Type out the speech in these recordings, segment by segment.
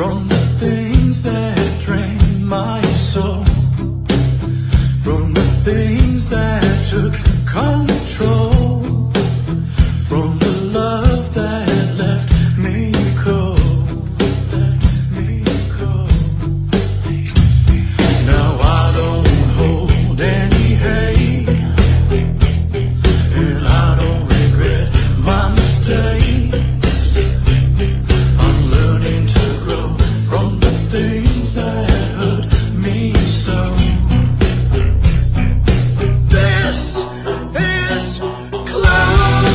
from the things that drain my soul, from the things that took control, from the love that left me cold, left me cold. Now I don't hold any hate, and I don't regret my mistakes. I'm learning to grow from the things that hurt me so. This is closure.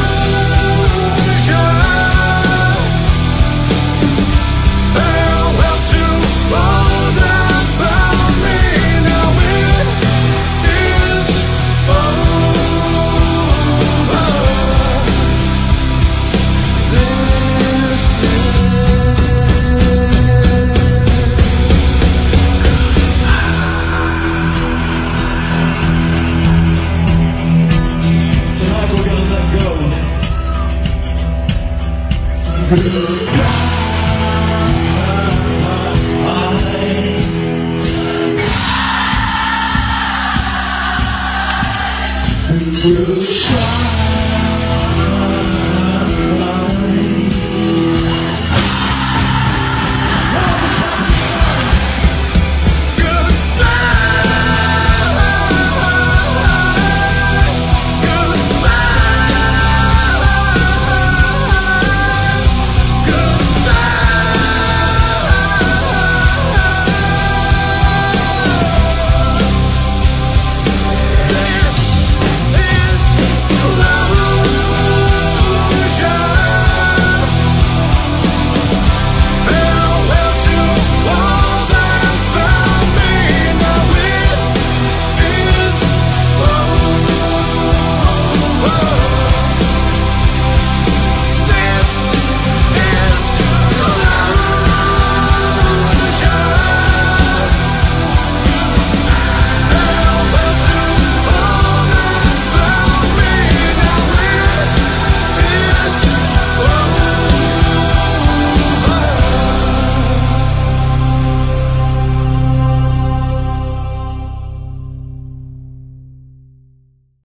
Farewell to all that bound me. Now it is over. This Tonight we're gonna let go. Goodbye.